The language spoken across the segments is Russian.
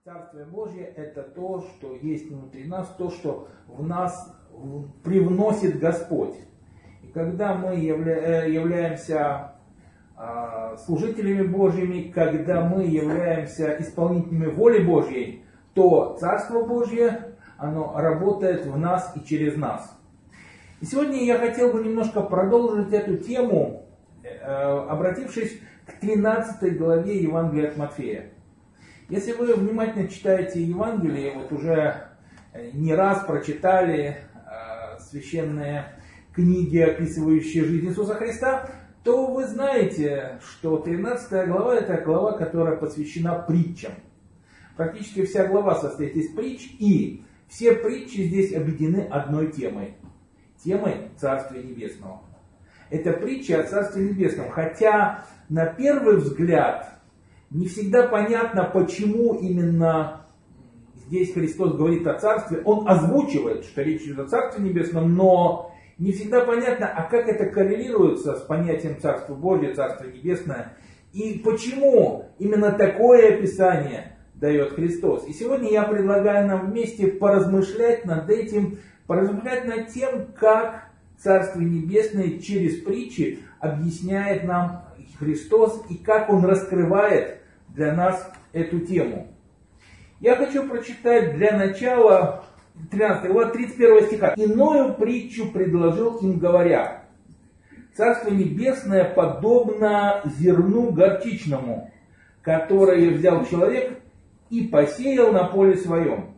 Царствие Божье – это то, что есть внутри нас, то, что в нас привносит Господь. И когда мы являемся служителями Божьими, когда мы являемся исполнителями воли Божьей, то Царство Божье, оно работает в нас и через нас. И сегодня я хотел бы немножко продолжить эту тему, обратившись к 13 главе Евангелия от Матфея. Если вы внимательно читаете Евангелие, вот уже не раз прочитали священные книги, описывающие жизнь Иисуса Христа, то вы знаете, что 13 глава – это глава, которая посвящена притчам. Практически вся глава состоит из притч, и все притчи здесь объединены одной темой. Темой Царствия Небесного. Это притча о Царстве Небесном. Хотя на первый взгляд не всегда понятно, почему именно здесь Христос говорит о Царстве. Он озвучивает, что речь идет о Царстве Небесном, но не всегда понятно, а как это коррелируется с понятием Царства Божьего, Царства Небесное. И почему именно такое описание дает Христос. И сегодня я предлагаю нам вместе поразмышлять над этим, поразмышлять над тем, как Царствие Небесное через притчи объясняет нам Христос и как Он раскрывает для нас эту тему. Я хочу прочитать для начала 13 глава 31 стиха. «Иною притчу предложил им, говоря: Царство Небесное подобно зерну горчичному, которое взял человек и посеял на поле своем,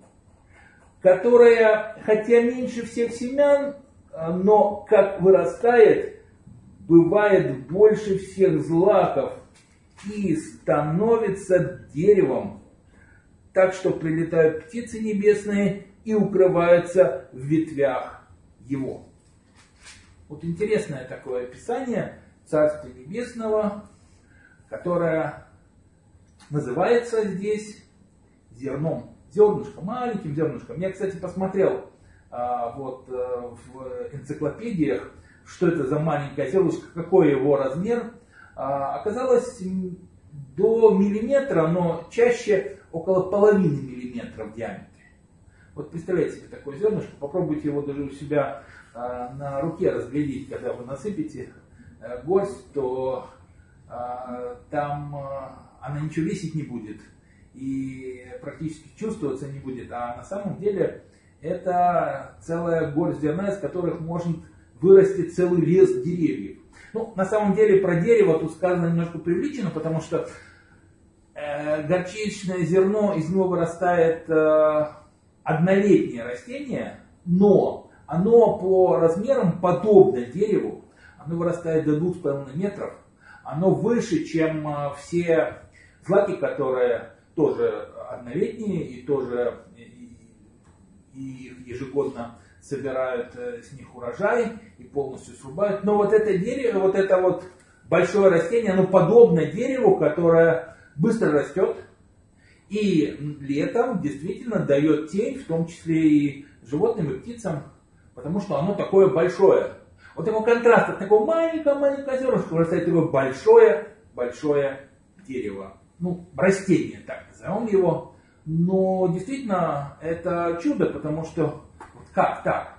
которое, хотя меньше всех семян, но как вырастает, бывает больше всех злаков и становится деревом, так что прилетают птицы небесные и укрываются в ветвях его». Вот интересное такое описание Царства Небесного, которое называется здесь зерном, зернышком, маленьким зернышком. Я, кстати, посмотрел в энциклопедиях, что это за маленькое зернышко, какой его размер. Оказалось до миллиметра, но чаще около половины миллиметра в диаметре. Вот представляете себе такое зернышко, попробуйте его даже у себя на руке разглядеть, когда вы насыпете горсть, то там она ничего весить не будет и практически чувствоваться не будет, а на самом деле это целая горсть зерна, из которых может вырасти целый лес деревьев. Ну, на самом деле про дерево тут сказано немножко преувеличено, потому что горчичное зерно, из него вырастает однолетнее растение, но оно по размерам подобно дереву, оно вырастает до 2,5 метров, оно выше, чем все злаки, которые тоже однолетние и тоже и ежегодно собирают с них урожай и полностью срубают. Но вот это дерево, вот это вот большое растение, оно подобно дереву, которое быстро растет и летом действительно дает тень, в том числе и животным, и птицам, потому что оно такое большое. Вот его контраст от такого маленького зернышка вырастает такое большое дерево. Ну, растение, так назовем его. Но действительно это чудо, потому что как так?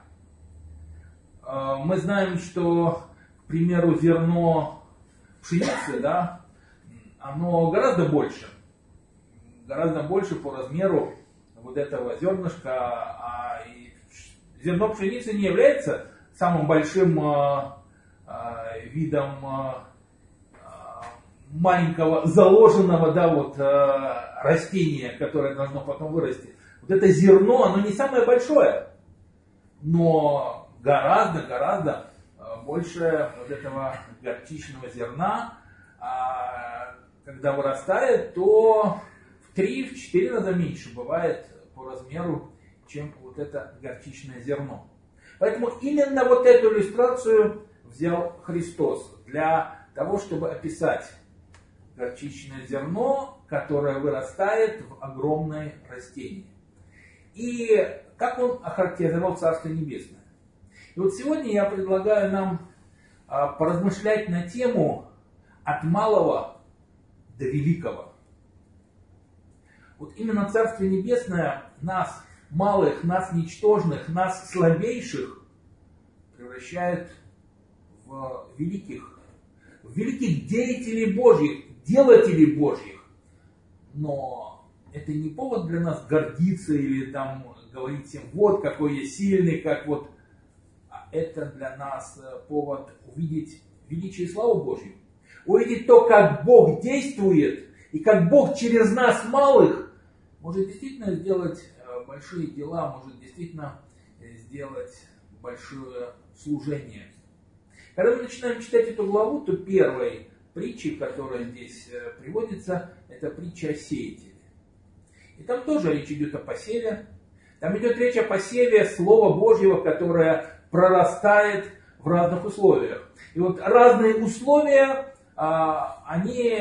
Мы знаем, что, к примеру, зерно пшеницы, да, оно гораздо больше по размеру вот этого зернышка. Зерно пшеницы не является самым большим видом маленького заложенного растения, которое должно потом вырасти. Вот это зерно, оно не самое большое, но гораздо больше вот этого горчичного зерна. Когда вырастает, то в 3-4 раза меньше бывает по размеру, чем вот это горчичное зерно. Поэтому именно вот эту иллюстрацию взял Христос для того, чтобы описать горчичное зерно, которое вырастает в огромное растение. И как он охарактеризовал Царство Небесное. И вот сегодня я предлагаю нам поразмышлять на тему от малого до великого. Вот именно Царствие Небесное нас, малых, нас ничтожных, нас слабейших, превращает в великих деятелей Божьих, делателей Божьих. Но это не повод для нас гордиться или там говорить всем, вот какой я сильный, как вот. А это для нас повод увидеть величие и славу Божью. Увидеть то, как Бог действует, и как Бог через нас, малых, может действительно сделать большие дела, может действительно сделать большое служение. Когда мы начинаем читать эту главу, то первой притчей, которая здесь приводится, это притча о сеятеле. И там тоже речь идет о посеве. Там идет речь о посеве Слова Божьего, которое прорастает в разных условиях. И вот разные условия, они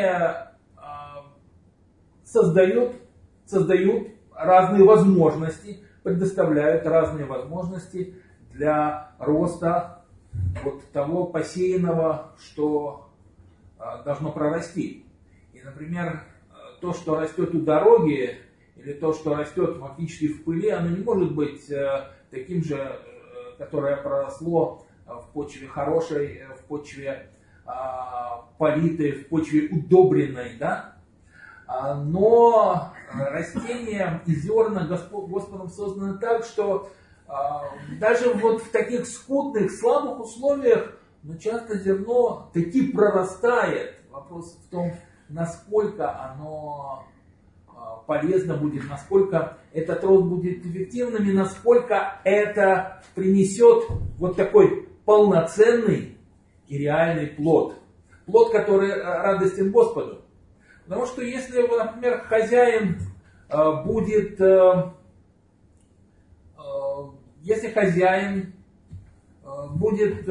создают разные возможности, предоставляют разные возможности для роста вот того посеянного, что должно прорасти. И, например, то, что растет у дороги, или то, что растет фактически в пыли, оно не может быть таким же, которое проросло в почве хорошей, в почве политой, в почве удобренной, да? Но растения и зерна Господом созданы так, что даже вот в таких скудных, слабых условиях, но часто зерно таки прорастает. Вопрос в том, насколько оно полезно будет, насколько этот рост будет эффективным и насколько это принесет вот такой полноценный и реальный плод. Плод, который радостен Господу. Потому что если, например, хозяин будет, если хозяин будет,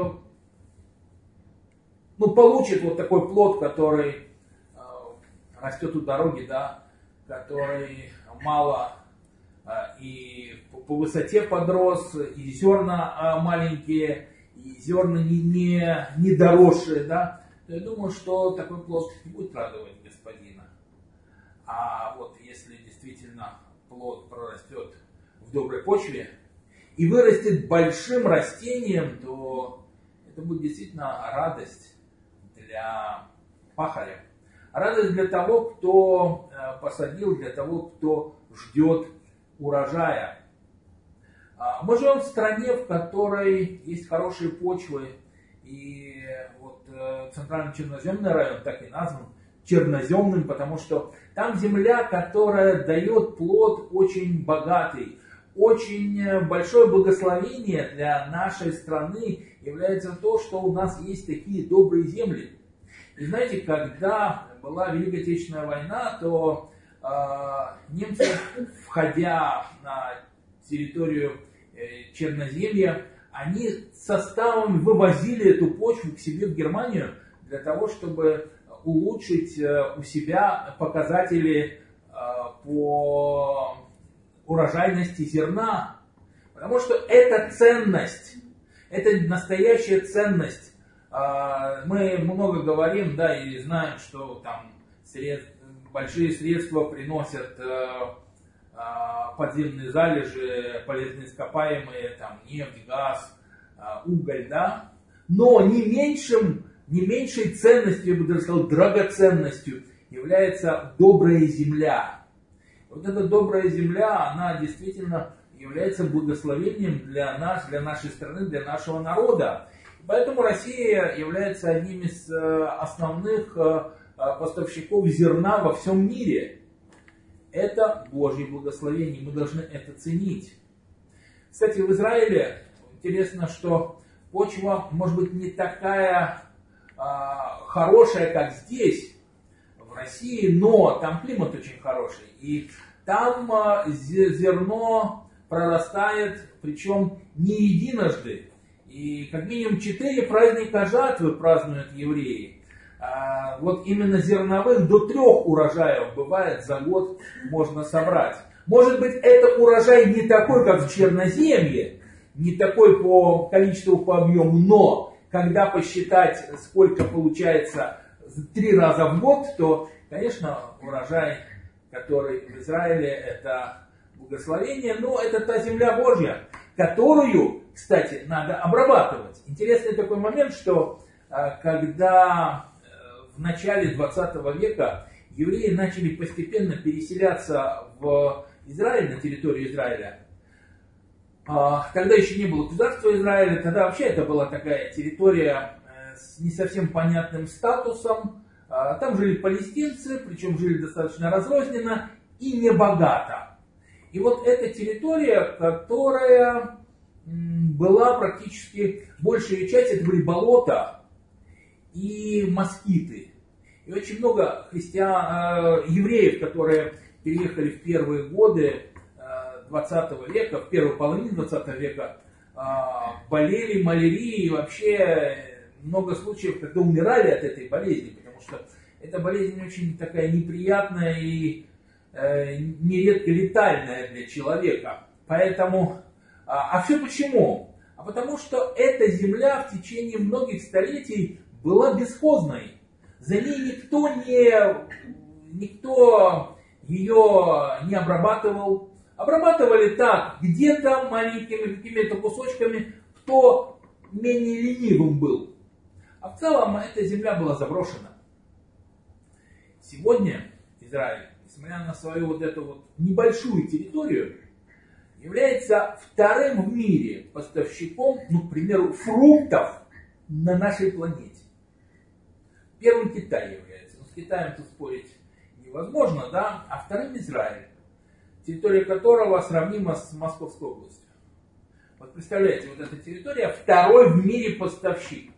получит вот такой плод, который растет у дороги, да, который мало и по высоте подрос, и зерна маленькие, и зерна не доросшие, да, то я думаю, что такой плод не будет радовать господина. А вот если действительно плод прорастет в доброй почве и вырастет большим растением, то это будет действительно радость для пахаря. Радость для того, кто посадил, для того, кто ждет урожая. Мы живем в стране, в которой есть хорошие почвы, и вот центральный черноземный район так и назван черноземным, потому что там земля, которая дает плод очень богатый. Очень большое благословение для нашей страны является то, что у нас есть такие добрые земли. И знаете, когда была Великая Отечественная война, то немцы, входя на территорию Черноземья, они составом вывозили эту почву к себе в Германию для того, чтобы улучшить у себя показатели по урожайности зерна. Потому что это ценность, это настоящая ценность. Мы много говорим, да, и знаем, что там большие средства приносят подземные залежи, полезные ископаемые, там, нефть, газ, уголь, да. Но не меньшей ценностью, я бы даже сказал, драгоценностью является добрая земля. Вот эта добрая земля, она действительно является благословением для нас, для нашей страны, для нашего народа. Поэтому Россия является одним из основных поставщиков зерна во всем мире. Это Божье благословение, мы должны это ценить. Кстати, в Израиле интересно, что почва может быть не такая хорошая, как здесь, в России, но там климат очень хороший. И там зерно прорастает, причем не единожды. И как минимум 4 праздника жатвы празднуют евреи. Вот именно зерновых до 3 урожаев бывает за год можно собрать. Может быть, это урожай не такой, как в Черноземье, не такой по количеству, по объему, но когда посчитать, сколько получается 3 раза в год, то, конечно, урожай, который в Израиле, это благословение, но это та земля Божья, которую, кстати, надо обрабатывать. Интересный такой момент, что когда в начале 20 века евреи начали постепенно переселяться в Израиль, на территорию Израиля, тогда еще не было государства Израиля, тогда вообще это была такая территория с не совсем понятным статусом. Там жили палестинцы, причем жили достаточно разрозненно и небогато. И вот эта территория, которая была практически, большая часть, это были болота и москиты. И очень много евреев, которые переехали в первые годы 20 века, в первую половину 20 века, болели малярией, и вообще много случаев, когда умирали от этой болезни, потому что эта болезнь очень такая неприятная и нередко летальная для человека. Поэтому, все почему? А потому что эта земля в течение многих столетий была бесхозной. За ней никто ее не обрабатывал. Обрабатывали так, где-то маленькими какими-то кусочками, кто менее ленивым был. А в целом эта земля была заброшена. Сегодня Израиль, несмотря на свою вот эту вот небольшую территорию, является вторым в мире поставщиком, к примеру, фруктов на нашей планете. Первым Китай является. С Китаем тут спорить невозможно, да? А вторым Израиль, территория которого сравнима с Московской областью. Вот представляете, вот эта территория второй в мире поставщик.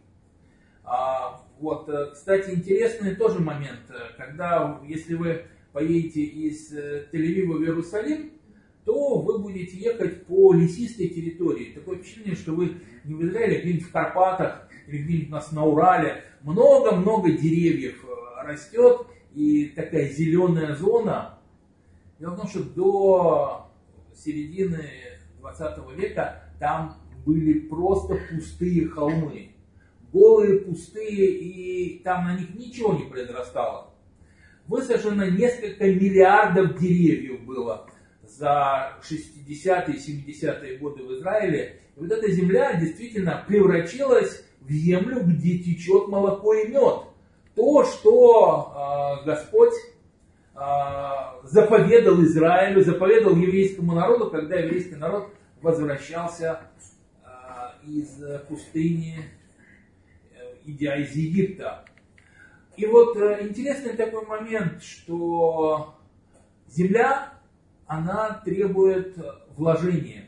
Кстати, интересный тоже момент, когда, если вы поедете из Тель-Авива в Иерусалим, то вы будете ехать по лесистой территории. Такое впечатление, что вы не в Израиле, а где-нибудь в Карпатах или где-нибудь у нас на Урале. Много-много деревьев растет, и такая зеленая зона. Дело в том, что до середины 20 века там были просто пустые холмы. Голые, пустые, и там на них ничего не произрастало. Высажено несколько миллиардов деревьев было за 60-е и 70-е годы в Израиле. И вот эта земля действительно превратилась в землю, где течет молоко и мед. То, что Господь заповедал Израилю, заповедал еврейскому народу, когда еврейский народ возвращался из пустыни, идя из Египта. И вот интересный такой момент, что земля, она требует вложения.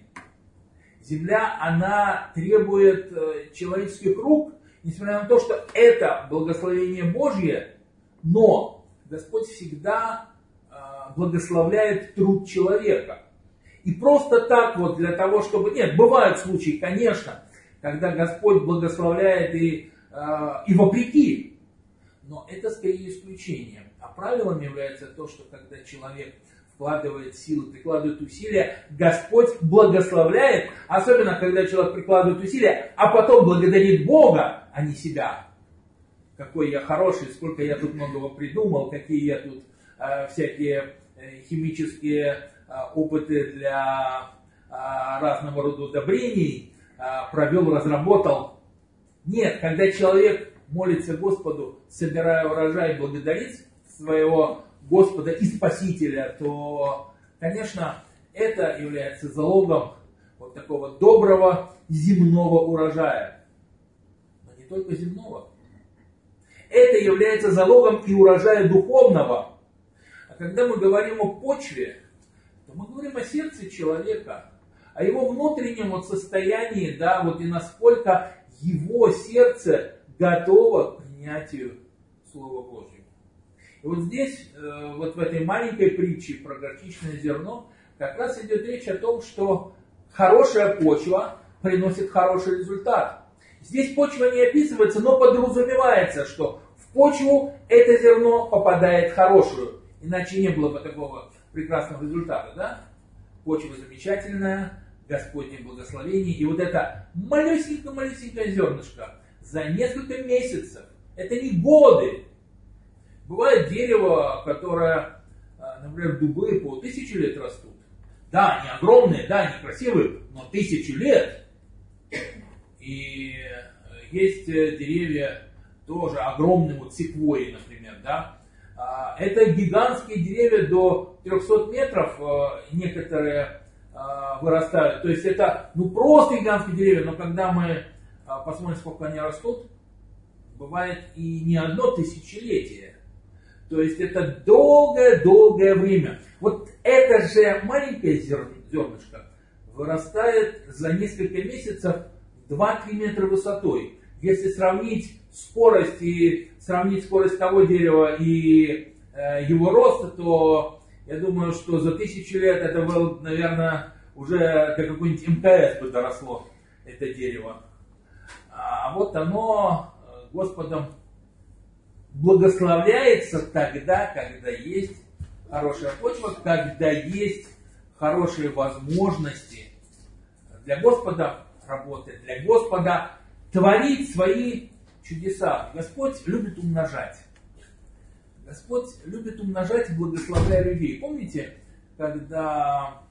Земля, она требует человеческих рук, несмотря на то, что это благословение Божье, но Господь всегда благословляет труд человека. И просто так вот для того, чтобы... Нет, бывают случаи, конечно, когда Господь благословляет и вопреки. Но это скорее исключение. А правилом является то, что когда человек вкладывает силы, прикладывает усилия, Господь благословляет, особенно когда человек прикладывает усилия, а потом благодарит Бога, а не себя. Какой я хороший, сколько я тут многого придумал, какие я тут всякие химические опыты для разного рода удобрений провел, разработал. Нет, когда человек молится Господу, собирая урожай, благодарит своего Господа и Спасителя, то, конечно, это является залогом вот такого доброго земного урожая. Но не только земного. Это является залогом и урожая духовного. А когда мы говорим о почве, то мы говорим о сердце человека, о его внутреннем вот состоянии, да, вот и насколько его сердце готово к принятию Слова Божьего. И вот здесь, вот в этой маленькой притче про горчичное зерно, как раз идет речь о том, что хорошая почва приносит хороший результат. Здесь почва не описывается, но подразумевается, что в почву это зерно попадает хорошую. Иначе не было бы такого прекрасного результата, да? Почва замечательная, Господне благословение. И вот это малюсенькое зернышко за несколько месяцев, это не годы. Бывает дерево, которое например, дубы по 1000 лет растут. Да, они огромные, да, они красивые, но 1000 лет. И есть деревья тоже огромные, вот секвойи, например, да. Это гигантские деревья до 300 метров, некоторые вырастают. То есть это просто гигантские деревья, но когда мы посмотрим, сколько они растут, бывает и не одно тысячелетие. То есть это долгое-долгое время. Вот это же маленькое зернышко вырастает за несколько месяцев 2-3 метра высотой. Если сравнить скорость того дерева и его роста, то я думаю, что за 1000 лет это было, наверное, уже до какой-нибудь МКС бы доросло, это дерево. А вот оно Господом благословляется тогда, когда есть хорошая почва, когда есть хорошие возможности для Господа работать, для Господа творить свои чудеса. Господь любит умножать. Господь любит умножать и благословляя людей. Помните, когда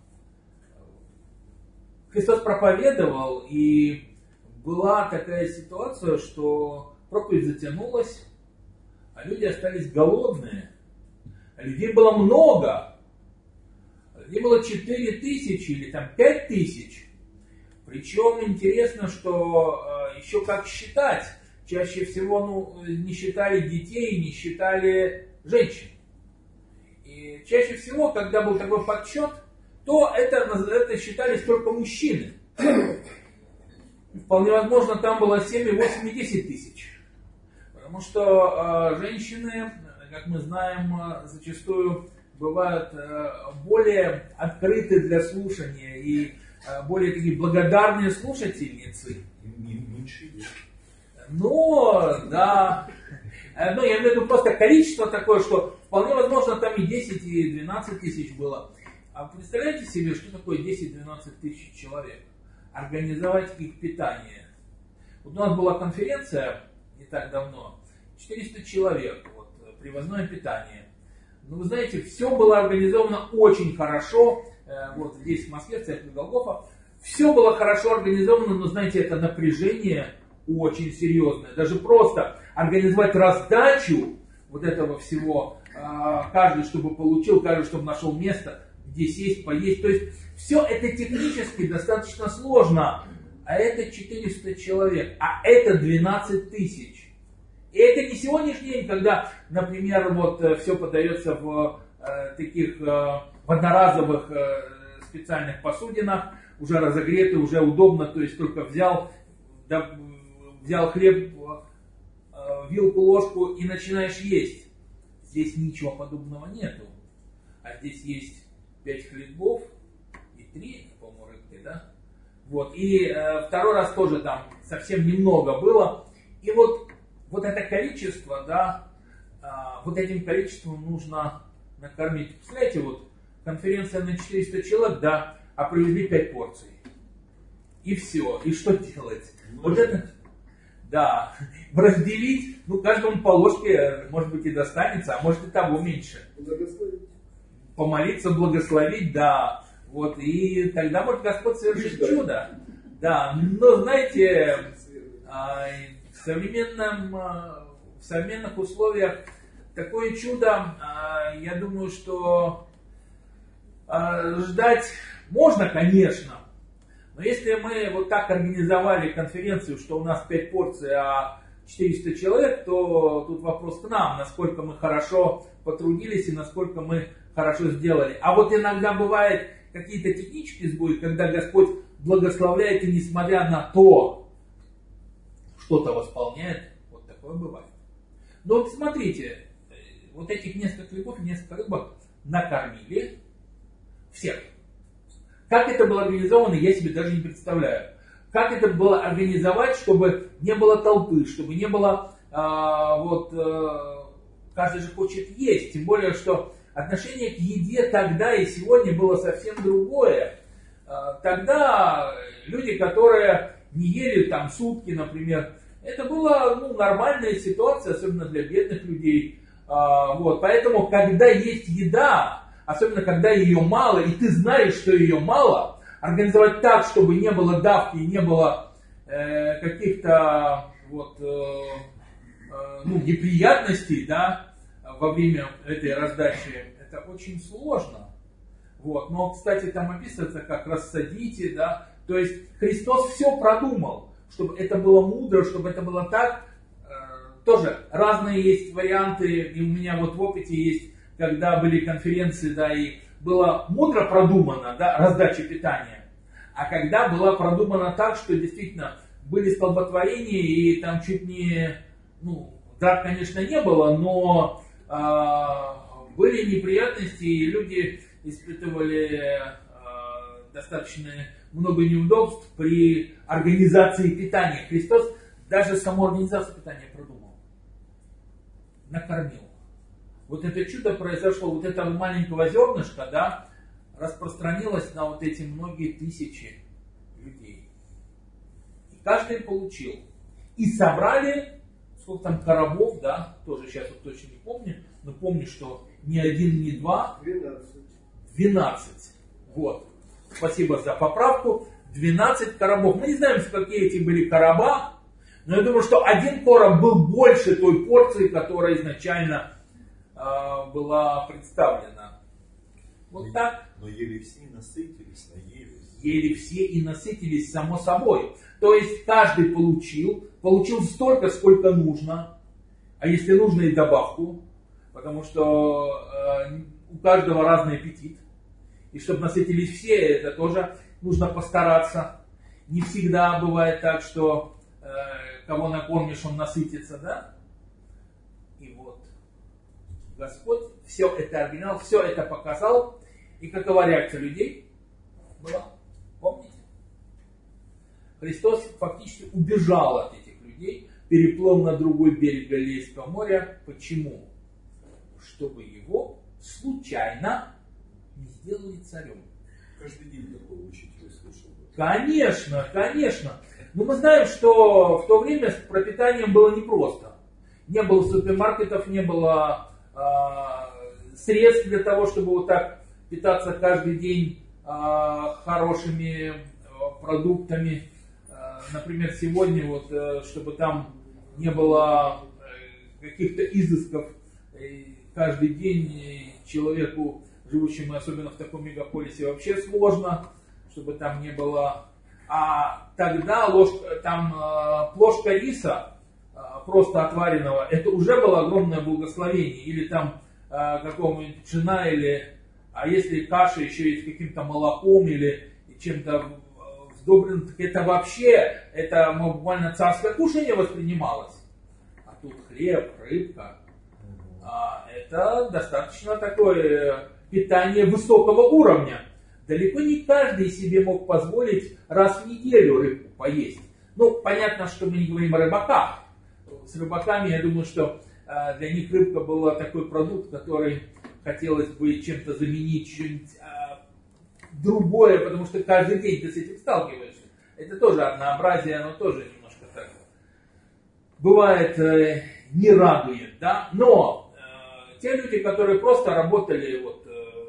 Христос проповедовал, и была такая ситуация, что проповедь затянулась, а люди остались голодные. А людей было много. Людей было 4000 или там 5000. Причем интересно, что еще как считать. Чаще всего не считали детей, не считали женщин. И чаще всего, когда был такой подсчет, то это считались только мужчины. Вполне возможно, там было 7, 8 и 10 тысяч. Потому что женщины, как мы знаем, зачастую бывают более открыты для слушания и более такие благодарные слушательницы. Но, да, я имею в виду просто количество такое, что вполне возможно там и 10, и 12 тысяч было. А представляете себе, что такое 10-12 тысяч человек? Организовать их питание. Вот у нас была конференция не так давно, 400 человек, привозное питание. Но вы знаете, все было организовано очень хорошо, вот здесь в Москве, в церкви Голгофа, все было хорошо организовано, но знаете, это напряжение очень серьезное. Даже просто организовать раздачу вот этого всего, каждый, чтобы получил, каждый, чтобы нашел место, где сесть, поесть. То есть все это технически достаточно сложно. А это 400 человек, а это 12 тысяч. И это не сегодняшний день, когда, например, все подается в таких одноразовых специальных посудинах, уже разогреты, уже удобно, то есть только взял хлеб, вилку, ложку и начинаешь есть. Здесь ничего подобного нету. А здесь есть 5 хлебов и 3, по-моему, рыбки, да? И второй раз тоже там совсем немного было. И вот это количество, да, вот этим количеством нужно накормить. Представляете, конференция на 400 человек, да, а привезли 5 порций. И все. И что делать? Вот это, да, разделить, каждому по ложке, может быть, и достанется, а может и того меньше. Благословить. Помолиться, благословить, да. И тогда может Господь совершит чудо. Да, но знаете, в современных условиях такое чудо, я думаю, что ждать можно, конечно. Но если мы так организовали конференцию, что у нас 5 порций, а 400 человек, то тут вопрос к нам, насколько мы хорошо потрудились и насколько мы хорошо сделали. А иногда бывает какие-то технические сбои, когда Господь благословляет, и несмотря на то, что-то восполняет, такое бывает. Но смотрите, этих несколько хлебов и несколько рыбок накормили всех. Как это было организовано, я себе даже не представляю. Как это было организовать, чтобы не было толпы, чтобы не было, каждый же хочет есть. Тем более, что отношение к еде тогда и сегодня было совсем другое. Тогда люди, которые не ели там сутки, например, это была нормальная ситуация, особенно для бедных людей. Поэтому, когда есть еда, особенно когда ее мало, и ты знаешь, что ее мало, организовать так, чтобы не было давки, не было каких-то неприятностей, да, во время этой раздачи, это очень сложно. Вот. Но, кстати, там описывается, как рассадите, да, то есть Христос все продумал, чтобы это было мудро, чтобы это было так. Тоже разные есть варианты, и у меня вот в опыте есть, когда были конференции, да, и было мудро продумано, да, раздача питания, а когда была продумана так, что действительно были столботворения, и там чуть не, драк, конечно, не было, но были неприятности, и люди испытывали достаточно много неудобств при организации питания. Христос даже саму организацию питания продумал, накормил. Вот это чудо произошло, вот это маленького зернышка, да, распространилось на вот эти многие тысячи людей. И каждый получил. И собрали, сколько там коробов, да, тоже сейчас вот точно не помню, но помню, что ни один, ни два. 12. Вот. Спасибо за поправку. 12 коробов. Мы не знаем, какие эти были короба, но я думаю, что один короб был больше той порции, которая изначально была представлена. Вот так. Но ели все и насытились, наелись. Ели все и насытились, само собой. То есть каждый получил столько, сколько нужно. А если нужно, и добавку. Потому что у каждого разный аппетит. И чтобы насытились все, это тоже нужно постараться. Не всегда бывает так, что кого накормишь, он насытится, да? И вот Господь все это оригинал, все это показал. И какова реакция людей была? Помните? Христос фактически убежал от этих людей, переплыл на другой берег Галилейского моря. Почему? Чтобы его случайно не сделали царем. Каждый день такого учителя слышал. Конечно, конечно. Но мы знаем, что в то время с пропитанием было непросто. Не было супермаркетов, не было средств для того, чтобы вот так питаться каждый день хорошими продуктами. Например, сегодня, вот, чтобы там не было каких-то изысков, каждый день человеку, живущему особенно в таком мегаполисе, вообще сложно, чтобы там не было. А тогда плошка риса, просто отваренного, это уже было огромное благословение. Или там какого-нибудь пшена, а если каша еще и с каким-то молоком или чем-то сдобрено, так это вообще, это буквально царское кушание воспринималось. А тут хлеб, рыбка. Это достаточно такое питание высокого уровня. Далеко не каждый себе мог позволить раз в неделю рыбку поесть. Ну, понятно, что мы не говорим о рыбаках. С рыбаками, я думаю, что для них рыбка была такой продукт, который хотелось бы чем-то заменить, что-нибудь другое, потому что каждый день ты с этим сталкиваешься. Это тоже однообразие, оно тоже немножко так бывает не радует, да. Но те люди, которые просто работали, вот,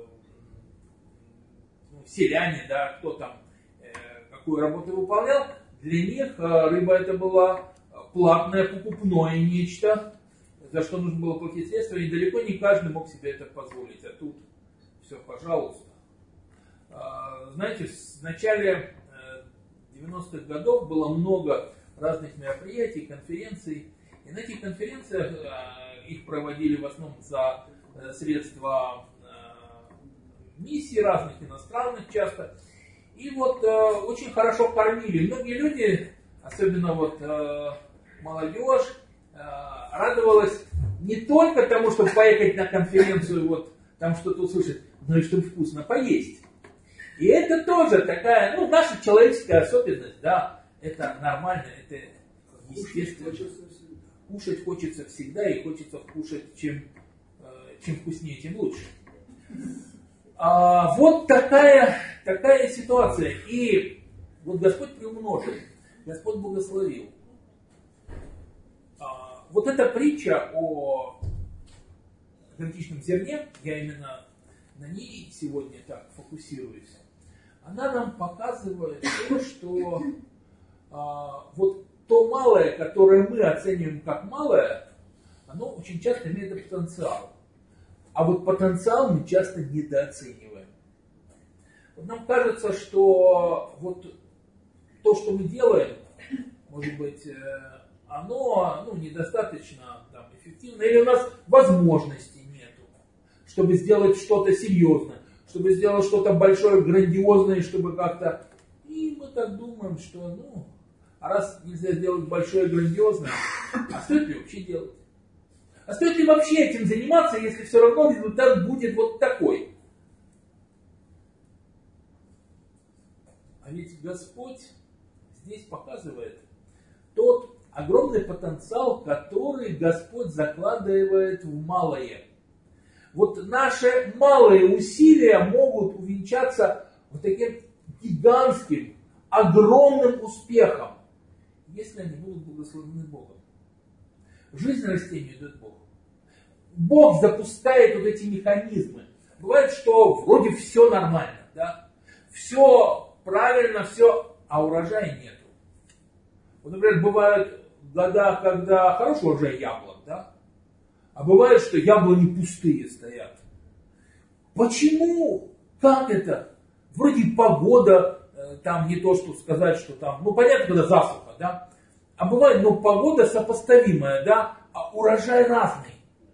селяне, да, кто там какую работу выполнял, для них рыба это была платное, покупное нечто, за что нужно было платить средства, и далеко не каждый мог себе это позволить. А тут все, пожалуйста. Знаете, в начале 90-х годов было много разных мероприятий, конференций. И на этих конференциях их проводили в основном за средства миссий разных, иностранных часто. И вот очень хорошо кормили. Многие люди, особенно вот молодежь, радовалась не только тому, чтобы поехать на конференцию, вот там что-то услышать, но и чтобы вкусно поесть. И это тоже такая, наша человеческая особенность, да, это нормально, это естественно. Кушать хочется всегда, и хочется кушать, чем вкуснее, тем лучше. Вот такая ситуация. И вот Господь приумножил, Господь благословил. Вот эта притча о гречишном зерне, я именно на ней сегодня так фокусируюсь, она нам показывает то, что вот то малое, которое мы оцениваем как малое, оно очень часто имеет потенциал. А вот потенциал мы часто недооцениваем. Вот нам кажется, что вот то, что мы делаем, может быть, оно недостаточно там, эффективно, или у нас возможностей нету, чтобы сделать что-то серьезное, чтобы сделать что-то большое, грандиозное, чтобы как-то... И мы так думаем, что, а раз нельзя сделать большое, грандиозное, а стоит ли вообще делать? А стоит ли вообще этим заниматься, если все равно результат будет вот такой? А ведь Господь здесь показывает тот огромный потенциал, который Господь закладывает в малое. Вот наши малые усилия могут увенчаться вот таким гигантским, огромным успехом, если они будут благословены Богом. Жизнь растению дает Бог. Бог запускает вот эти механизмы. Бывает, что вроде все нормально, да? Все правильно, все, а урожая нету. Вот, например, бывают года, когда хороший урожай яблок, да? А бывает, что яблони пустые стоят. Почему? Как это? Вроде погода, там не то, что сказать, что там, понятно, когда засуха, да? А бывает, погода сопоставимая, да? А урожай разный.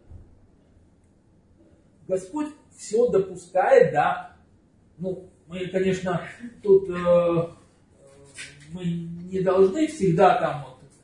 Господь все допускает, да? Мы, конечно, тут мы не должны всегда там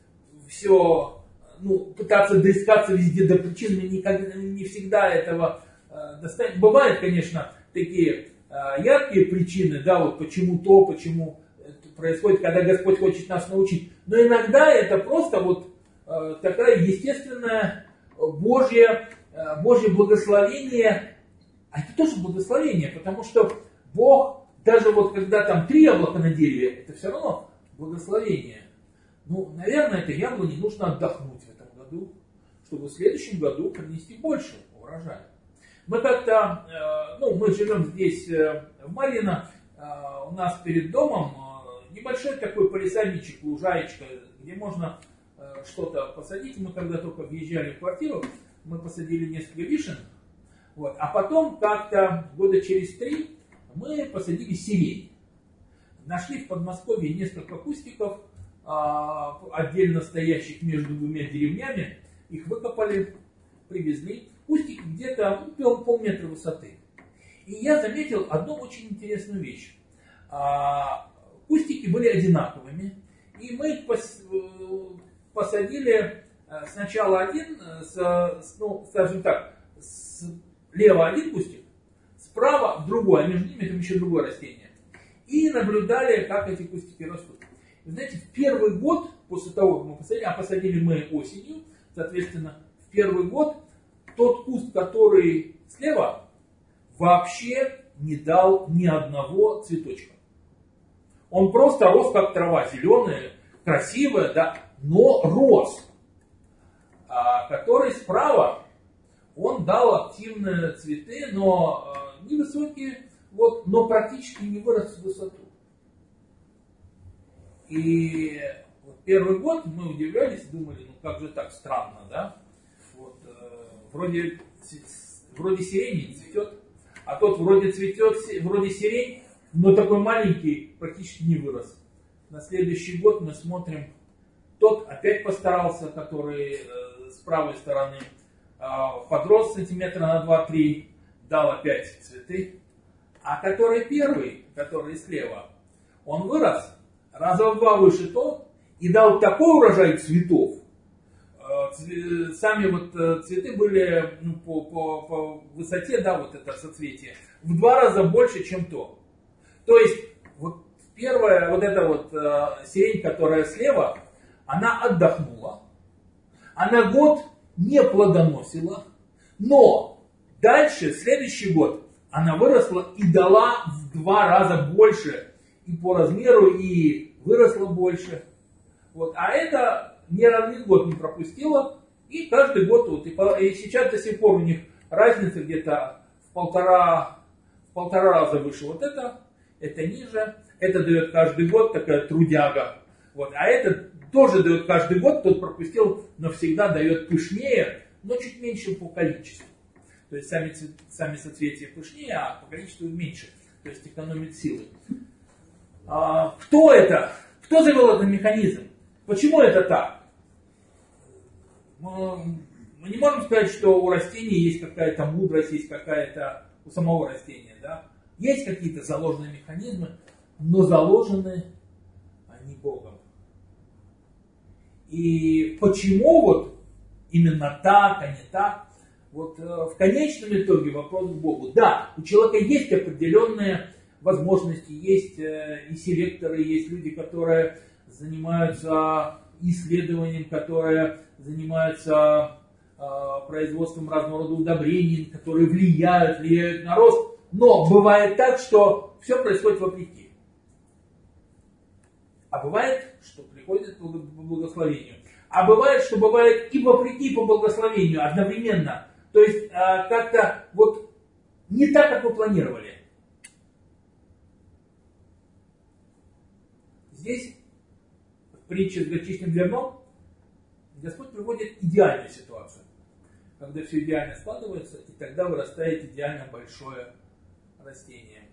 все пытаться доискаться везде до причин, мы никогда, не всегда этого достанем. Бывают, конечно, такие яркие причины, да, вот почему это происходит, когда Господь хочет нас научить. Но иногда это просто вот такая естественная Божье благословение. А это тоже благословение, потому что Бог, даже вот когда там 3 яблока на дереве, это все равно благословение. Наверное, этой яблоне нужно отдохнуть в этом году, чтобы в следующем году принести больше урожая. Мы как-то, мы живем здесь, в Марьино, у нас перед домом небольшой такой палисадничек, лужаечка, где можно что-то посадить. Мы когда только въезжали в квартиру, мы посадили несколько вишен, вот, а потом как-то года через 3 мы посадили сирень. Нашли в Подмосковье несколько кустиков, отдельно стоящих между 2 деревнями, их выкопали, привезли. Кустики где-то полметра высоты. И я заметил одну очень интересную вещь. Кустики были одинаковыми, и мы их посадили сначала один, скажем так, слева один кустик, справа другой, а между ними там еще другое растение. И наблюдали, как эти кустики растут. Вы знаете, в первый год, после того, как мы посадили, а посадили мы осенью, соответственно, в первый год тот куст, который слева, вообще не дал ни одного цветочка. Он просто рос как трава, зеленая, красивая, да, но рос. А который справа, он дал активные цветы, но невысокие, вот, но практически не вырос в высоту. И вот первый год мы удивлялись, думали, как же так странно, да? Вот, вроде сирень не цветет, а тот вроде цветет, вроде сирень, но такой маленький, практически не вырос. На следующий год мы смотрим, тот опять постарался, который с правой стороны подрос сантиметра на 2-3, дал опять цветы. А который первый, который слева, он вырос раза в 2 выше тот и дал такой урожай цветов. Сами вот цветы были по высоте, да, вот это соцветие, в 2 раза больше, чем то. То есть вот первая вот эта вот сирень, которая слева, она отдохнула, она год не плодоносила, но дальше, следующий год, она выросла и дала в 2 раза больше и по размеру, и выросла больше. Вот. А это ни один год не пропустила, и каждый год, вот, и сейчас до сих пор у них разница где-то в 1,5 1,5 раза выше вот это ниже, это дает каждый год такая трудяга. Вот. А это тоже дает каждый год, тот пропустил, навсегда дает пышнее, но чуть меньше по количеству. То есть сами соцветия пышнее, а по количеству меньше. То есть экономит силы. Кто это? Кто завел этот механизм? Почему это так? Мы не можем сказать, что у растений есть какая-то мудрость, есть какая-то у самого растения. Да? Есть какие-то заложенные механизмы, но заложены они Богом. И почему вот именно так, а не так? Вот в конечном итоге вопрос к Богу. Да, у человека есть определенные возможности, есть и селекторы, есть люди, которые занимаются исследованием, которые занимаются производством разного рода удобрений, которые влияют на рост. Но бывает так, что все происходит вопреки. А бывает, что приходит по благословению. А бывает, что бывает и вопреки, и по благословению одновременно. То есть как-то вот не так, как вы планировали. Здесь, в притче с горчичным зерном, Господь приводит идеальную ситуацию. Когда все идеально складывается, и тогда вырастает идеально большое растение.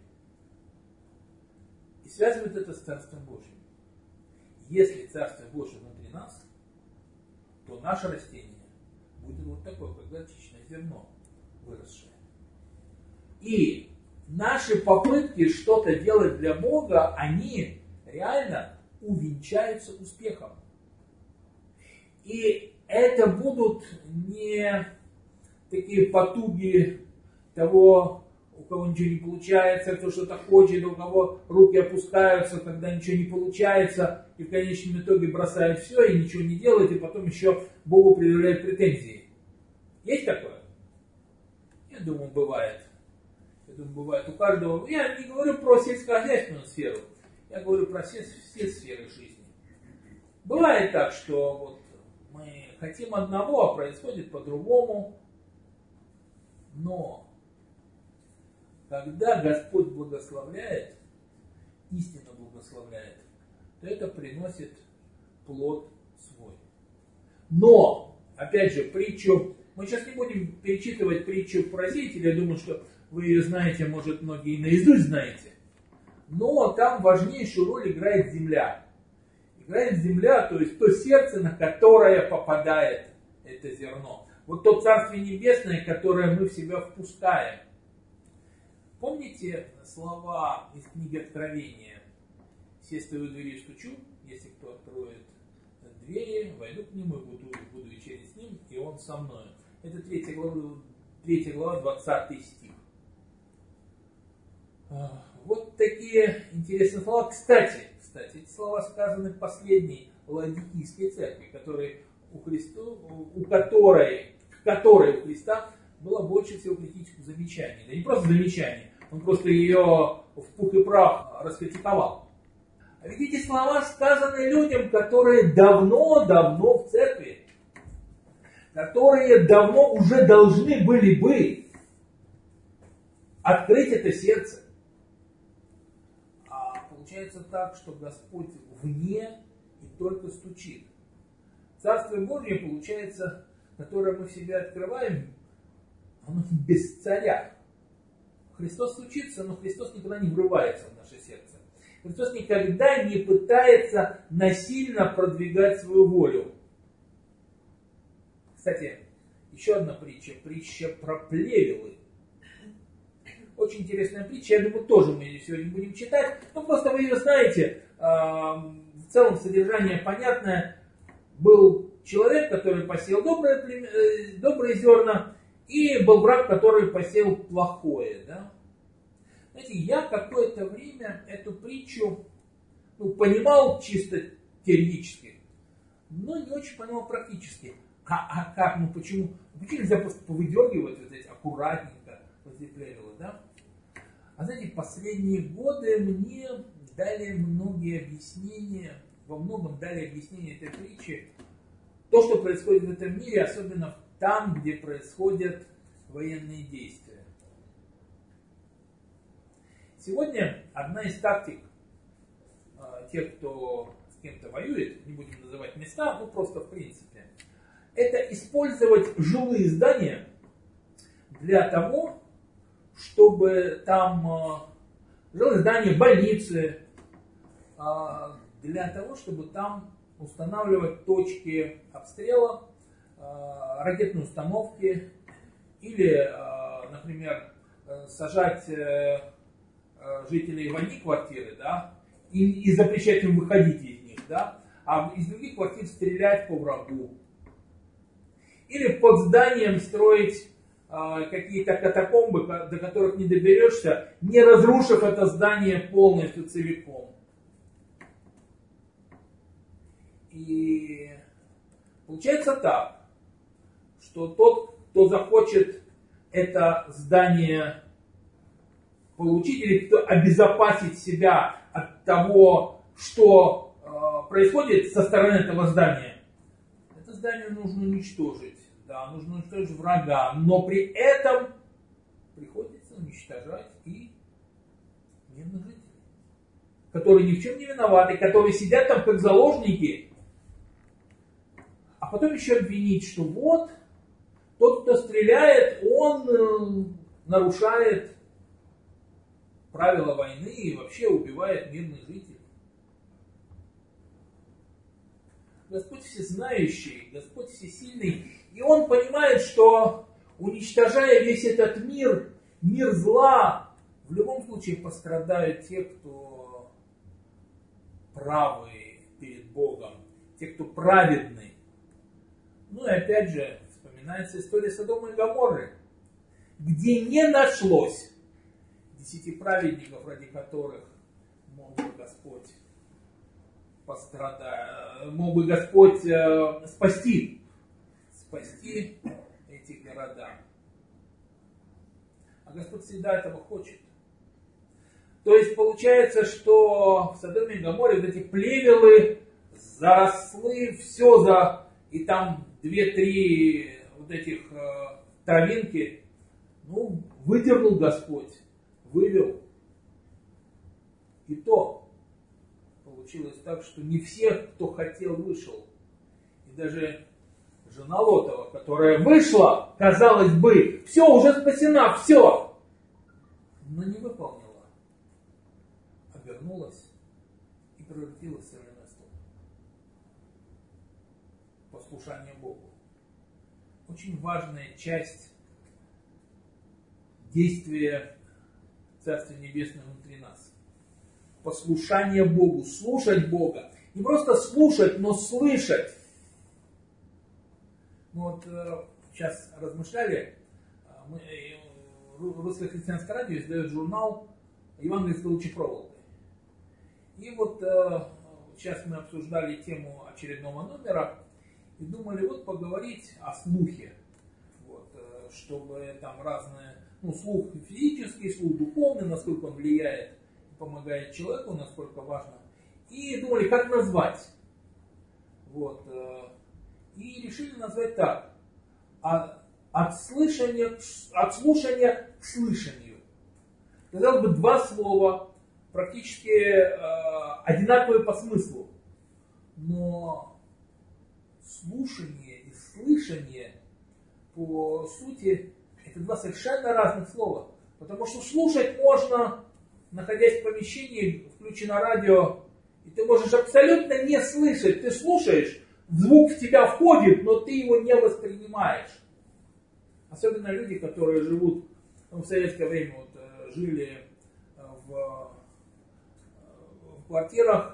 И связывает это с Царством Божьим. Если Царство Божье внутри нас, то наше растение будет вот такое, как горчичное зерно выросшее. И наши попытки что-то делать для Бога, они реально увенчаются успехом. И это будут не такие потуги того, у кого ничего не получается, кто что-то хочет, у кого руки опускаются, когда ничего не получается, и в конечном итоге бросает все и ничего не делает, и потом еще Богу предъявляет претензии. Есть такое? Я думаю, бывает. Бывает у каждого. Я не говорю про сельскохозяйственную сферу, я говорю про все сферы жизни. Бывает так, что вот мы хотим одного, а происходит по-другому. Но когда Господь благословляет, истинно благословляет, то это приносит плод свой. Но, опять же, притчу, мы сейчас не будем перечитывать притчу про сеятеля, я думаю, что вы ее знаете, может, многие наизусть знаете. Но там важнейшую роль играет земля. Играет земля, то есть то сердце, на которое попадает это зерно. Вот то Царствие Небесное, которое мы в себя впускаем. Помните слова из книги Откровения? «Се стою у двери и стучу, если кто откроет двери, войду к нему и буду вечерить с ним, и он со мною». Это 3 глава, 20 стих. Вот такие интересные слова. Кстати, эти слова сказаны в последней Ладикийской церкви, к которой у Христа было больше всего критических замечаний. Да не просто замечаний, он просто ее в пух и прах раскритиковал. А ведь эти слова сказаны людям, которые давно в церкви, которые давно уже должны были бы открыть это сердце. А получается так, что Господь вне и только стучит. Царствие Божье, получается, которое мы в себе открываем, оно без царя. Христос стучится, но Христос никогда не врывается в наше сердце. Христос никогда не пытается насильно продвигать свою волю. Кстати, еще одна притча про плевелы. Очень интересная притча, я думаю, тоже мы ее сегодня будем читать. Ну, просто вы ее знаете, в целом содержание понятное. Был человек, который посеял добрые зерна, и был враг, который посеял плохое. Да? Знаете, я какое-то время эту притчу понимал чисто теоретически, но не очень понимал практически. А как? Почему? Почему нельзя просто повыдергивать вот эти аккуратненько вот эти плевелы, да? А знаете, последние годы мне дали многие объяснения, во многом дали объяснение этой притчи. То, что происходит в этом мире, особенно там, где происходят военные действия. Сегодня одна из тактик тех, кто с кем-то воюет, не будем называть места, ну просто в принципе, это использовать жилые здания для того, чтобы там жилые здания, больницы, для того, чтобы там устанавливать точки обстрела, ракетные установки или, например, сажать жителей в одни квартиры, да, и запрещать им выходить из них, да, а из других квартир стрелять по врагу. Или под зданием строить какие-то катакомбы, до которых не доберешься, не разрушив это здание полностью целиком. И получается так, что тот, кто захочет это здание получить или кто обезопасить себя от того, что происходит со стороны этого здания, это здание нужно уничтожить. Да, нужно уничтожить врага, но при этом приходится уничтожать и мирных жителей, которые ни в чем не виноваты, которые сидят там как заложники, а потом еще обвинить, что вот тот, кто стреляет, он нарушает правила войны и вообще убивает мирных жителей. Господь всезнающий, Господь всесильный, и Он понимает, что уничтожая весь этот мир, мир зла, в любом случае пострадают те, кто правы перед Богом, те, кто праведны. Ну и опять же, вспоминается история Содома и Гоморры, где не нашлось 10 праведников, ради которых мог бы Господь мог бы Господь спасти эти города. А Господь всегда этого хочет. То есть получается, что в Содоме и Гоморре вот эти плевелы заросли, и там 2-3 вот этих травинки, выдернул Господь, вывел. И то получилось так, что не всех, кто хотел, вышел. И даже жена Лотова, которая вышла, казалось бы, все, уже спасена, все, но не выполнила, обернулась и превратилась в соляной столб. Послушание Богу. Очень важная часть действия Царства Небесного внутри нас. Послушание Богу, слушать Бога. Не просто слушать, но слышать. Мы вот сейчас размышляли, Русское христианское радио издает журнал «Евангелие лучи проволокой». И вот сейчас мы обсуждали тему очередного номера и думали поговорить о слухе. Чтобы там разные, слух физический, слух духовный, насколько он влияет и помогает человеку, насколько важно. И думали, как назвать. И решили назвать так. От слушания к слышанию. Казалось бы, два слова, практически одинаковые по смыслу. Но слушание и слышание, по сути, это два совершенно разных слова. Потому что слушать можно, находясь в помещении, включено радио, и ты можешь абсолютно не слышать. Ты слушаешь, звук в тебя входит, но ты его не воспринимаешь. Особенно люди, которые живут, в советское время жили в квартирах,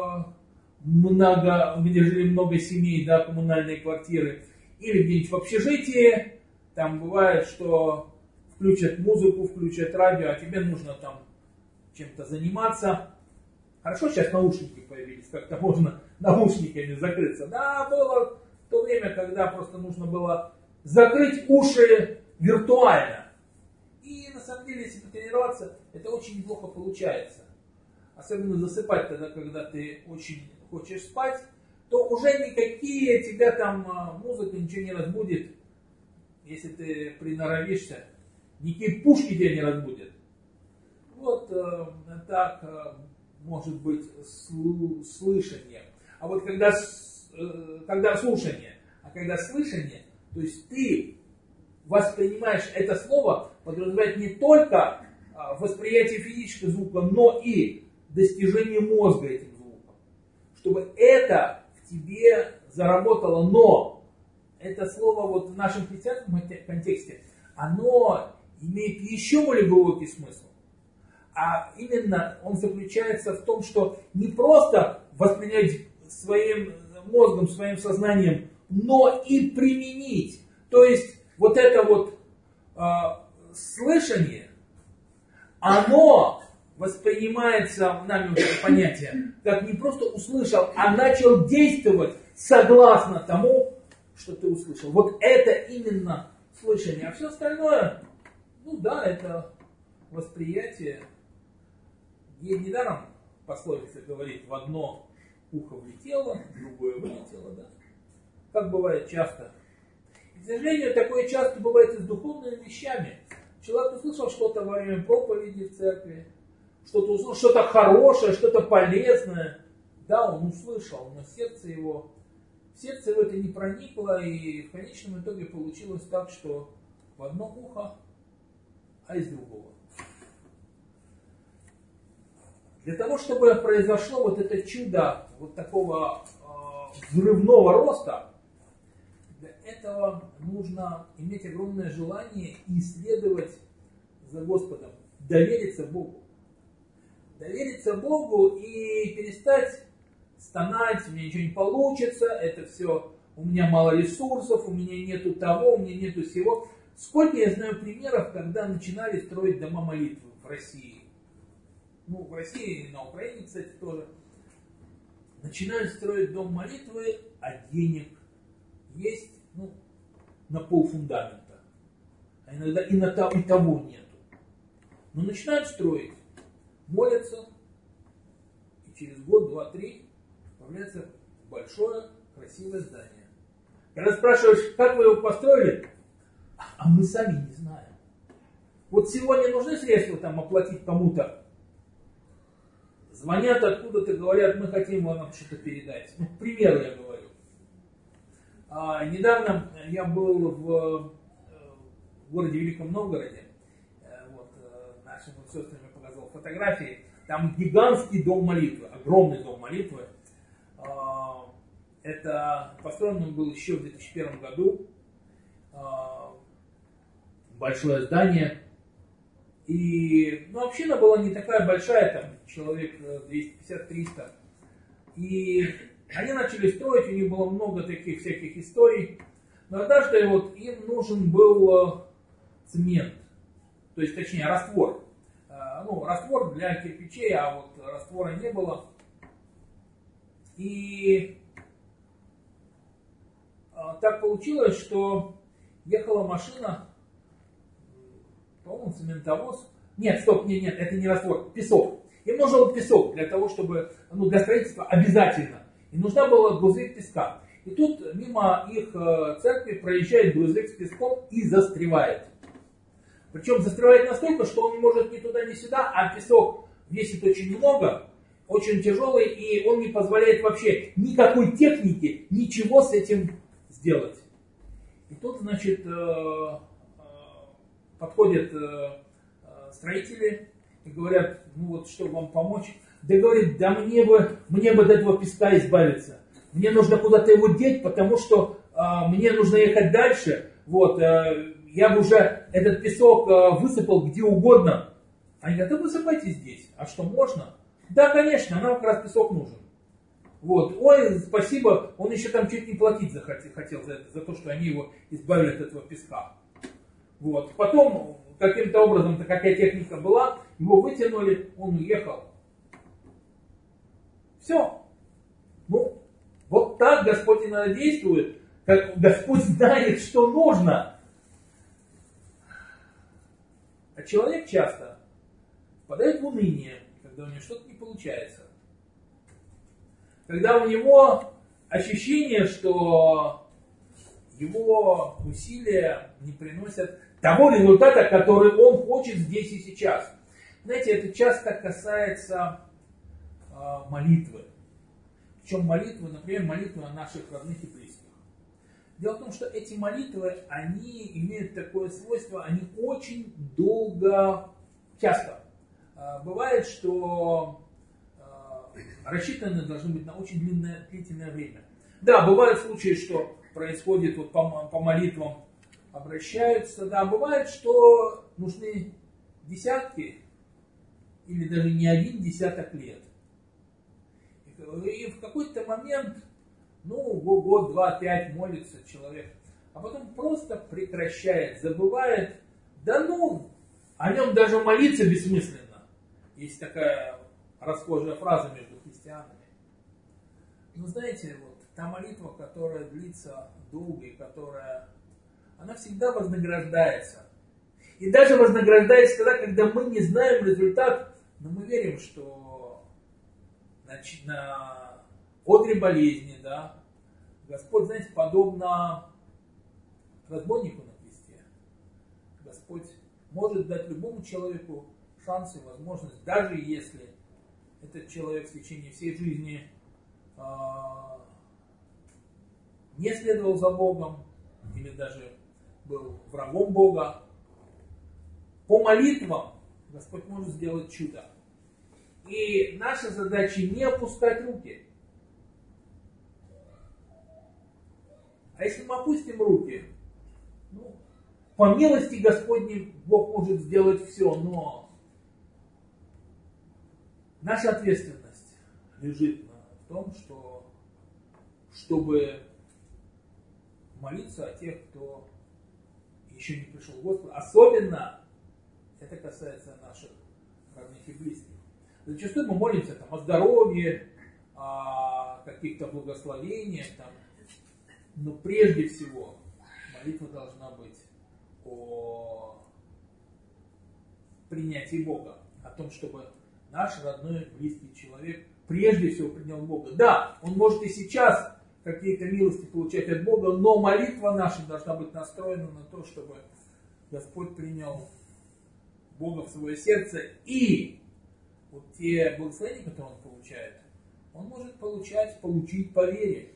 где жили много семей, да, коммунальные квартиры, или где-нибудь в общежитии. Там бывает, что включат музыку, включат радио, а тебе нужно там чем-то заниматься. Хорошо, сейчас наушники появились, как-то можно наушниками закрыться. Да, было то время, когда просто нужно было закрыть уши виртуально. И на самом деле, если потренироваться, это очень неплохо получается. Особенно засыпать тогда, когда ты очень хочешь спать, то уже никакие тебя там музыка ничего не разбудит. Если ты приноровишься, никакие пушки тебя не разбудят. вот так может быть слышание. А вот когда слушание, а когда слышание, то есть ты воспринимаешь это слово, подразумевает не только восприятие физического звука, но и достижение мозга этим звуком. Чтобы это в тебе заработало, но это слово вот в нашем христианском контексте, оно имеет еще более глубокий смысл. А именно он заключается в том, что не просто воспринять своим мозгом, своим сознанием, но и применить. То есть вот это вот слышание, оно воспринимается нами вот это понятие, как не просто услышал, а начал действовать согласно тому, что ты услышал. Вот это именно слышание. А все остальное, ну да, это восприятие. И недаром пословица говорит, в одно ухо влетело, в другое вылетело, да? Как бывает часто. И, к сожалению, такое часто бывает и с духовными вещами. Человек услышал что-то во время проповеди в церкви, что-то услышал, что-то хорошее, что-то полезное. Да, он услышал, но в сердце его это не проникло, и в конечном итоге получилось так, что в одно ухо, а из другого. Для того, чтобы произошло вот это чудо вот такого взрывного роста, для этого нужно иметь огромное желание исследовать за Господом, довериться Богу. Довериться Богу и перестать стонать, у меня ничего не получится, это все, у меня мало ресурсов, у меня нету того, у меня нету всего. Сколько я знаю примеров, когда начинали строить дома молитвы в России. Ну, в России и на Украине, кстати, тоже. Начинают строить дом молитвы, а денег есть, ну, на полфундамента. А иногда и того нету. Но начинают строить, молятся, и через год, два, три появляется большое, красивое здание. Когда спрашиваешь, как вы его построили, а мы сами не знаем. Вот сегодня нужны средства там оплатить кому-то. Звонят откуда-то, говорят, мы хотим вам что-то передать. Ну, к примеру я говорю. Недавно я был в городе Великом Новгороде. Вот, нашим сестрам я показал фотографии. Там гигантский дом молитвы, огромный дом молитвы. Это построен он был еще в 2001 году. Большое здание. И ну, община была не такая большая, там человек 250-300. И они начали строить, у них было много таких всяких историй. Но однажды вот им нужен был цемент, то есть точнее раствор. Ну, раствор для кирпичей, а вот раствора не было. И так получилось, что ехала машина, по-моему, цементовоз. Нет, стоп, нет, это не раствор, песок. Им нужен был песок для того, чтобы, ну, для строительства обязательно. И нужна была грузовик песка. И тут мимо их церкви проезжает грузовик с песком и застревает. Причем застревает настолько, что он не может ни туда, ни сюда, а песок весит очень много, очень тяжелый, и он не позволяет вообще никакой техники, ничего с этим сделать. И тут, значит, подходят строители и говорят, ну вот, что вам помочь? Да говорит, да мне бы от этого песка избавиться. Мне нужно куда-то его деть, потому что мне нужно ехать дальше. Вот, я бы уже этот песок высыпал где угодно. Они говорят, да высыпайте здесь. А что, можно? Да, конечно, нам как раз песок нужен. Вот, ой, спасибо, он еще там чуть не платить хотел за то, что они его избавили от этого песка. Вот, потом каким-то образом, какая техника была, его вытянули, он уехал. Все. Ну, вот так Господь иногда действует, как Господь знает, что нужно. А человек часто впадает в уныние, когда у него что-то не получается. Когда у него ощущение, что его усилия не приносят того результата, который он хочет здесь и сейчас. Знаете, это часто касается молитвы. Причем молитвы, например, молитвы о наших родных и близких. Дело в том, что эти молитвы, они имеют такое свойство, они очень долго, часто. Бывает, что рассчитаны должны быть на очень длительное время. Да, бывают случаи, что происходит вот по молитвам обращаются, да, бывает, что нужны десятки или даже не один десяток лет. И в какой-то момент, год, два, пять молится человек, а потом просто прекращает, забывает, о нем даже молиться бессмысленно. Есть такая расхожая фраза между христианами. Но знаете, вот та молитва, которая длится долго и она всегда вознаграждается. И даже вознаграждается тогда, когда мы не знаем результат, но мы верим, что на одре болезни, да, Господь, знаете, подобно разбойнику на кресте, Господь может дать любому человеку шанс и возможность, даже если этот человек в течение всей жизни не следовал за Богом или даже был врагом Бога, по молитвам Господь может сделать чудо. И наша задача не опускать руки. А если мы опустим руки, по милости Господней Бог может сделать все, но наша ответственность лежит в том, чтобы молиться о тех, кто еще не пришел к Господу. Особенно это касается наших родных и близких. Зачастую мы молимся о здоровье, о каких-то благословениях, но прежде всего молитва должна быть о принятии Бога, о том, чтобы наш родной, близкий человек прежде всего принял Бога. Да, он может и сейчас какие-то милости получать от Бога, но молитва наша должна быть настроена на то, чтобы Господь принял Бога в свое сердце, и вот те благословения, которые он получает, он может получить по вере.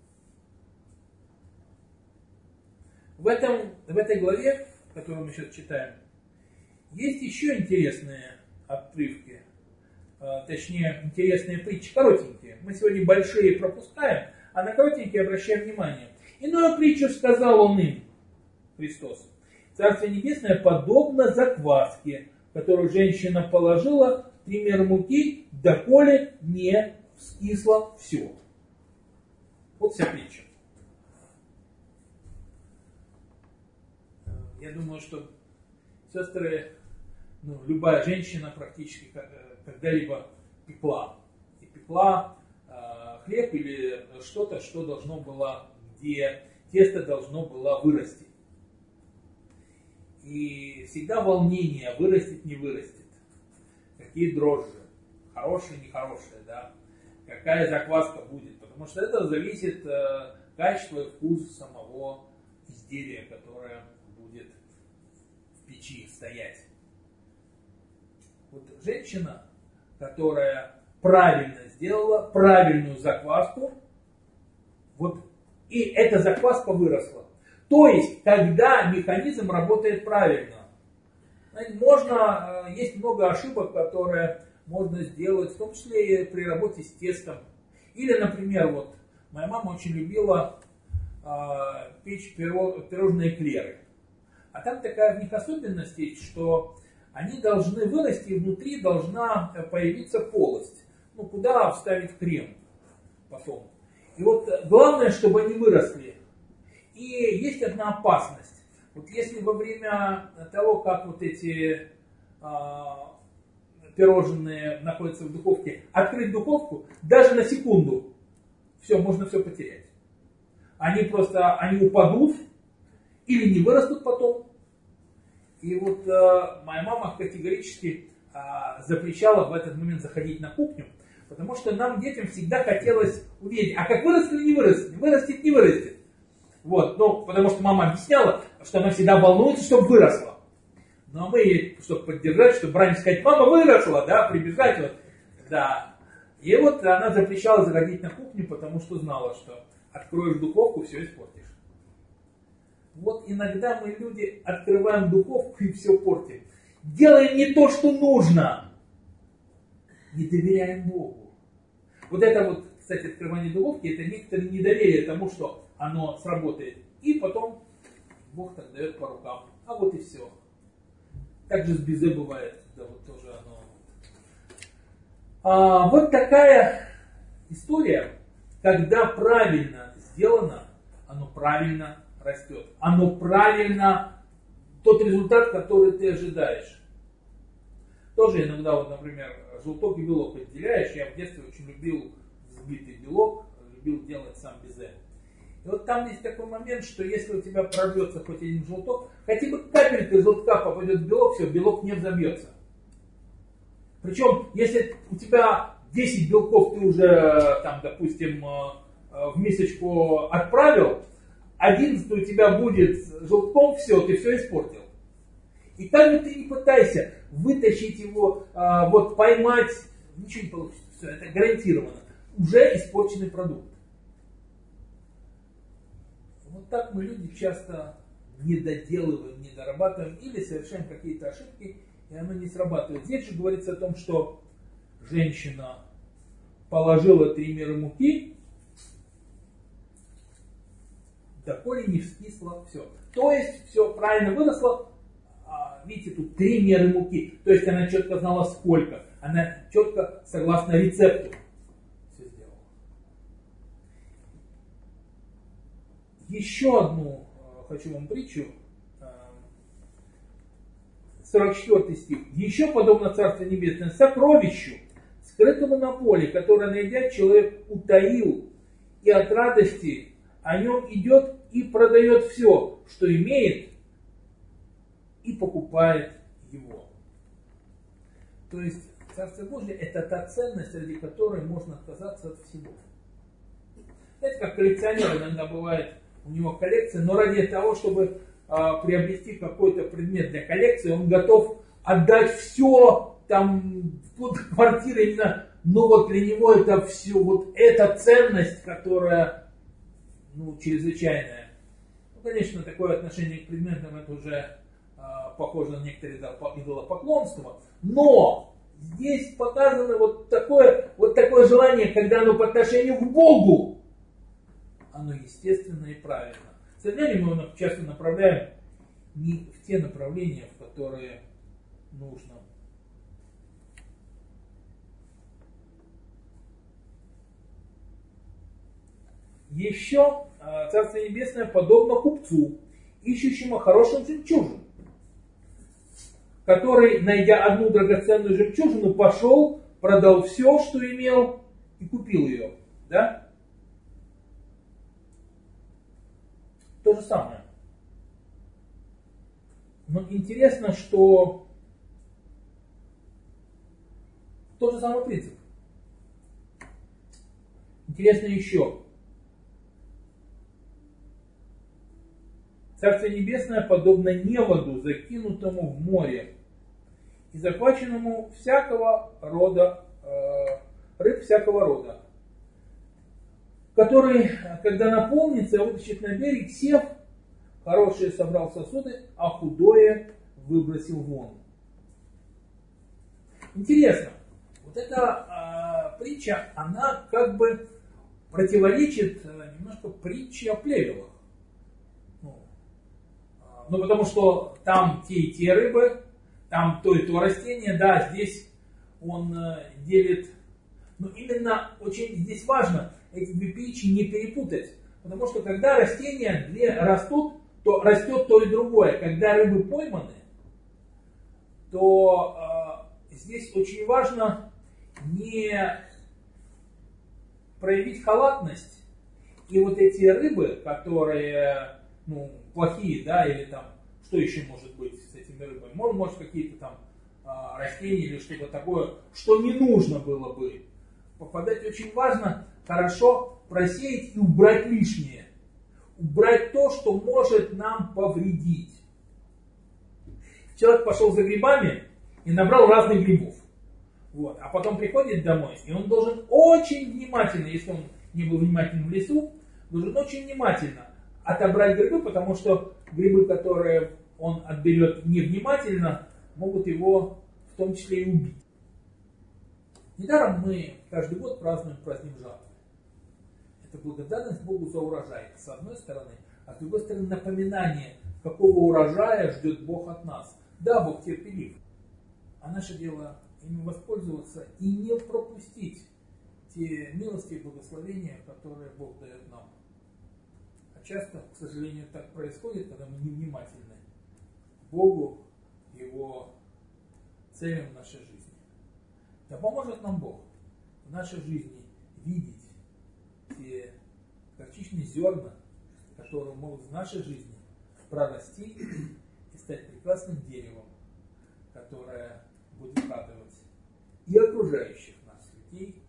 В этой главе, которую мы сейчас читаем, есть еще интересные отрывки, точнее, интересные притчи, коротенькие. Мы сегодня большие пропускаем, а на коротенькие обращаем внимание. Иную притчу сказал он им, Христос. Царствие Небесное подобно закваске, которую женщина положила в 3 меры муки, доколе не вскисло все. Вот вся притча. Я думаю, что сестры, любая женщина практически когда-либо пекла. И пекла хлеб или что-то, что должно было, где тесто должно было вырасти. И всегда волнение, вырастет, не вырастет. Какие дрожжи, хорошие, нехорошие, да. Какая закваска будет. Потому что это зависит качество и вкус самого изделия, которое будет в печи стоять. Вот женщина, которая правильно сделала правильную закваску, и эта закваска выросла. То есть, когда механизм работает правильно. Есть много ошибок, которые можно сделать, в том числе и при работе с тестом. Или, например, моя мама очень любила печь пирожные эклеры. А там такая в них особенность есть, что они должны вырасти, и внутри должна появиться полость. Куда вставить крем потом. И главное, чтобы они выросли. И есть одна опасность. Если во время того, как эти пирожные находятся в духовке, открыть духовку, даже на секунду, можно все потерять. Они упадут или не вырастут потом. И моя мама категорически запрещала в этот момент заходить на кухню, потому что нам, детям, всегда хотелось увидеть, а как вырастет или не вырастет, вырастет, не вырастет. Потому что мама объясняла, что она всегда волнуется, чтобы выросло. Ну а мы, чтобы поддержать, чтобы раньше сказать, мама выросла, да, прибежать, вот, да. И вот она запрещала заходить на кухню, потому что знала, что откроешь духовку, все испортишь. Вот иногда мы, люди, открываем духовку и все портим. Делаем не то, что нужно. Не доверяем Богу. Вот это вот, кстати, открывание духовки, это некоторое недоверие тому, что оно сработает. И потом Бог так дает по рукам. А вот и все. Так же с безе бывает. Да, вот тоже оно. Вот такая история, когда правильно сделано, оно правильно растет. Оно правильно, тот результат, который ты ожидаешь. Тоже иногда, вот, например, желток и белок отделяешь. Я в детстве очень любил взбитый белок, любил делать сам безе. И вот там есть такой момент, что если у тебя прорвется хоть один желток, хотя бы капелька желтка попадет в белок, все, белок не взобьется. Причем, если у тебя 10 белков ты уже, там, допустим, в мисочку отправил, 11 у тебя будет желтком, все, ты все испортил. И как бы ты не пытайся вытащить его, вот поймать, ничего не получится, все, это гарантированно. Уже испорченный продукт. Вот так мы, люди, часто не доделываем, не дорабатываем или совершаем какие-то ошибки, и оно не срабатывает. Здесь же говорится о том, что женщина положила 3 меры муки, доколе не вскисло все. То есть все правильно выросло. Видите, тут 3 меры муки. То есть она четко знала сколько. Она четко, согласно рецепту, все сделала. Еще одну хочу вам притчу. 44 стих. Еще подобно Царство Небесное сокровищу, скрытому на поле, которое, найдя, человек утаил, и от радости о нем идет и продает все, что имеет, и покупает его. То есть Царство Божье — это та ценность, ради которой можно отказаться от всего. Знаете, как коллекционер иногда бывает, у него коллекция, но ради того, чтобы приобрести какой-то предмет для коллекции, он готов отдать все, там, вплоть до квартиры, именно, но вот для него это все, вот эта ценность, которая, ну, чрезвычайная. Ну, конечно, такое отношение к предметам, это уже похоже на некоторые идолопоклонство, но здесь показано вот такое желание, когда оно по отношению к Богу, оно естественно и правильно. К сожалению, мы его часто направляем не в те направления, в которые нужно. Еще Царство Небесное подобно купцу, ищущему хорошую жемчужину, который, найдя одну драгоценную жемчужину, пошел, продал все, что имел, и купил ее. Да? То же самое. Но интересно, что тот же самый принцип. Интересно еще. Царство Небесное подобно неводу, закинутому в море и захваченному всякого рода, рыб всякого рода, который, когда наполнится, вытащит на берег, сев, хорошее собрал в сосуды, а худое выбросил вон. Интересно, вот эта притча, она как бы противоречит немножко притче о плевелах. Ну, потому что там те и те рыбы, там то и то растение, да, здесь он делит. Но именно очень здесь важно эти две притчи не перепутать. Потому что когда растения две растут, то растет то и другое. Когда рыбы пойманы, то здесь очень важно не проявить халатность. И вот эти рыбы, которые, ну, плохие, да, или там, что еще может быть с этими рыбами? Может какие-то там растения или что-то такое, что не нужно было бы попадать. Очень важно хорошо просеять и убрать лишнее. Убрать то, что может нам повредить. В Человек пошел за грибами и набрал разных грибов. Вот. А потом приходит домой, и он должен очень внимательно, если он не был внимательным в лесу, должен очень внимательно отобрать грибы, потому что грибы, которые он отберет невнимательно, могут его в том числе и убить. Недаром мы каждый год празднуем праздник жатвы. Это благодарность Богу за урожай, с одной стороны, а с другой стороны напоминание, какого урожая ждет Бог от нас. Да, Бог терпелив, а наше дело ими воспользоваться и не пропустить те милости и благословения, которые Бог дает нам. А часто, к сожалению, так происходит, когда мы невнимательны к Богу, Его целям в нашей жизни. Да поможет нам Бог в нашей жизни видеть те горчичные зерна, которые могут в нашей жизни прорасти и стать прекрасным деревом, которое будет радовать и окружающих нас людей,